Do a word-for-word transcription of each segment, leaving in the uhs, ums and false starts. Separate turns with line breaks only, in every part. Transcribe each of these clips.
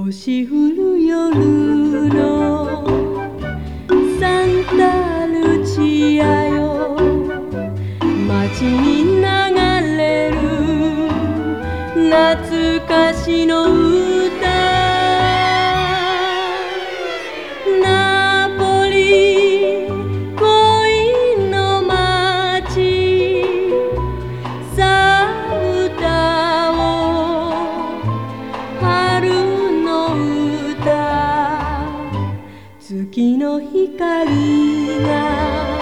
星降る夜のサンタルチアよ、街に流れる懐かしの歌。ナポリ恋の街、さあ歌おう春の歌。月の光が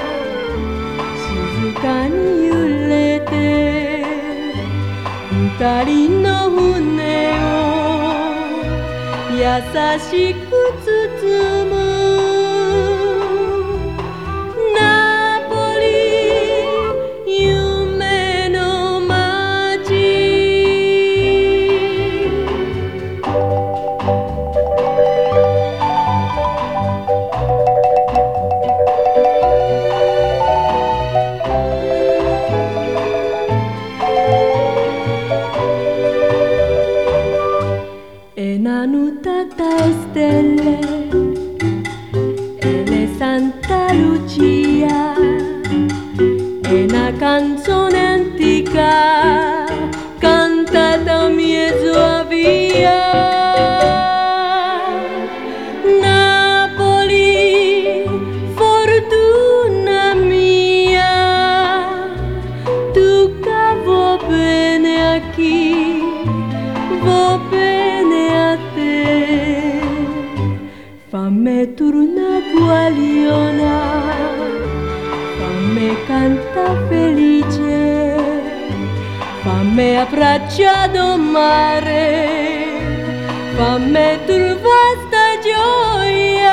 静かに揺れて二人の船を優しく包む。ナポリ夢の街。E nanu tata stelle e le Santa Lucia, è una canzone antica cantata a mezzo via. Napoli, fortuna mia, tu che vuoi bene a chi vuoi bene a te. Fammi tornare guagliona, fammi cantare felice, fammi abbracciare il mare, fammi trovare sta gioia.